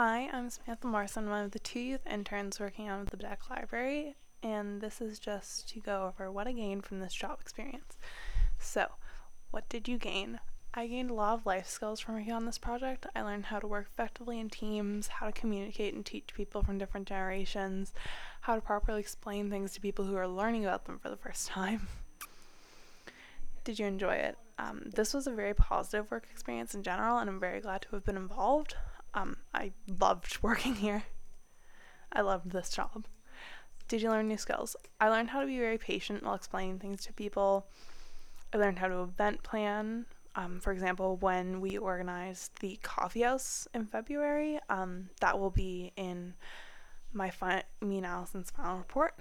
Hi, I'm Samantha Morrison, one of the two youth interns working out of the Bedeck Library, and this is just to go over what I gained from this job experience. So, what did you gain? I gained a lot of life skills from working on this project. I learned how to work effectively in teams, how to communicate and teach people from different generations, how to properly explain things to people who are learning about them for the first time. Did you enjoy it? This was a very positive work experience in general, and I'm very glad to have been involved. I loved working here. I loved this job. Did you learn new skills? I learned how to be very patient while explaining things to people. I learned how to event plan. For example, when we organized the coffee house in February, that will be in me and Allison's final report.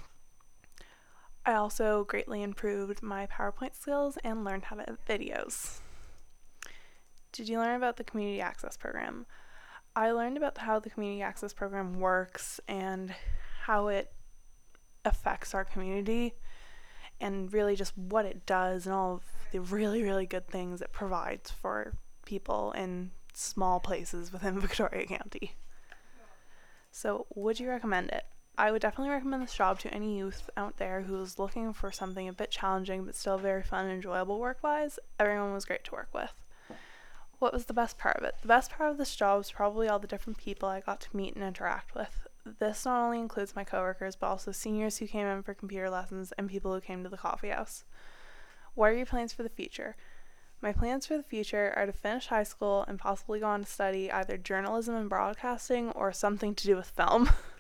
I also greatly improved my PowerPoint skills and learned how to edit videos. Did you learn about the Community Access Program? I learned about how the Community Access Program works and how it affects our community and really just what it does and all of the really, really good things it provides for people in small places within Victoria County. So, would you recommend it? I would definitely recommend this job to any youth out there who's looking for something a bit challenging but still very fun and enjoyable work-wise. Everyone was great to work with. What was the best part of it? The best part of this job was probably all the different people I got to meet and interact with. This not only includes my coworkers, but also seniors who came in for computer lessons and people who came to the coffee house. What are your plans for the future? My plans for the future are to finish high school and possibly go on to study either journalism and broadcasting or something to do with film.